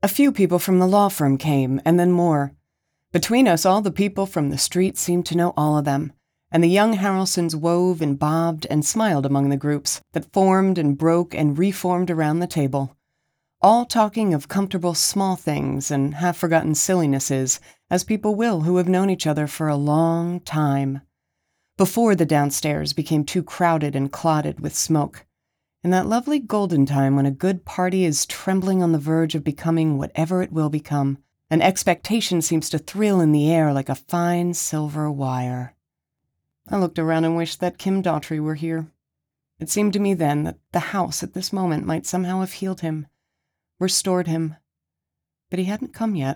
A few people from the law firm came, and then more. Between us, all the people from the street seemed to know all of them, and the young Harrelsons wove and bobbed and smiled among the groups that formed and broke and reformed around the table, all talking of comfortable small things and half-forgotten sillinesses, as people will who have known each other for a long time, before the downstairs became too crowded and clotted with smoke, in that lovely golden time when a good party is trembling on the verge of becoming whatever it will become, and expectation seems to thrill in the air like a fine silver wire. I looked around and wished that Kim Daughtry were here. It seemed to me then that the house at this moment might somehow have healed him, restored him, but he hadn't come yet.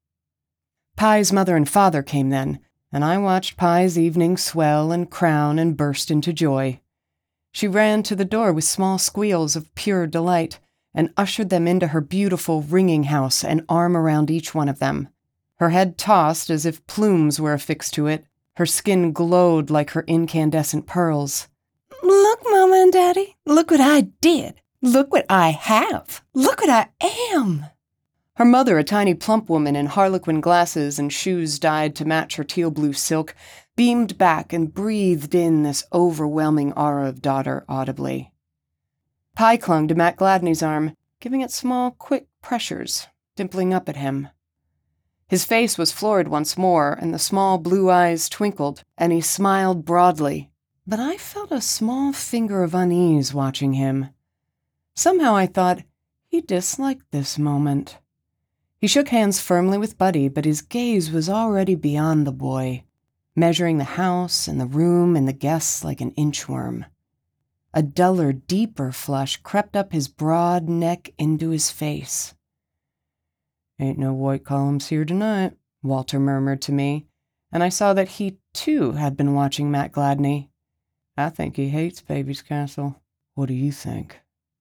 Pye's mother and father came then, and I watched Pye's evening swell and crown and burst into joy. She ran to the door with small squeals of pure delight, and ushered them into her beautiful ringing house, an arm around each one of them. Her head tossed as if plumes were affixed to it. Her skin glowed like her incandescent pearls. "Look, Mama and Daddy, look what I did. Look what I have. Look what I am." Her mother, a tiny plump woman in harlequin glasses and shoes dyed to match her teal-blue silk, beamed back and breathed in this overwhelming aura of daughter audibly. Pye clung to Matt Gladney's arm, giving it small, quick pressures, dimpling up at him. His face was florid once more, and the small blue eyes twinkled, and he smiled broadly. But I felt a small finger of unease watching him. Somehow I thought he disliked this moment. He shook hands firmly with Buddy, but his gaze was already beyond the boy, measuring the house and the room and the guests like an inchworm. A duller, deeper flush crept up his broad neck into his face. "Ain't no white columns here tonight," Walter murmured to me, and I saw that he, too, had been watching Matt Gladney. "I think he hates Baby's Castle. What do you think?"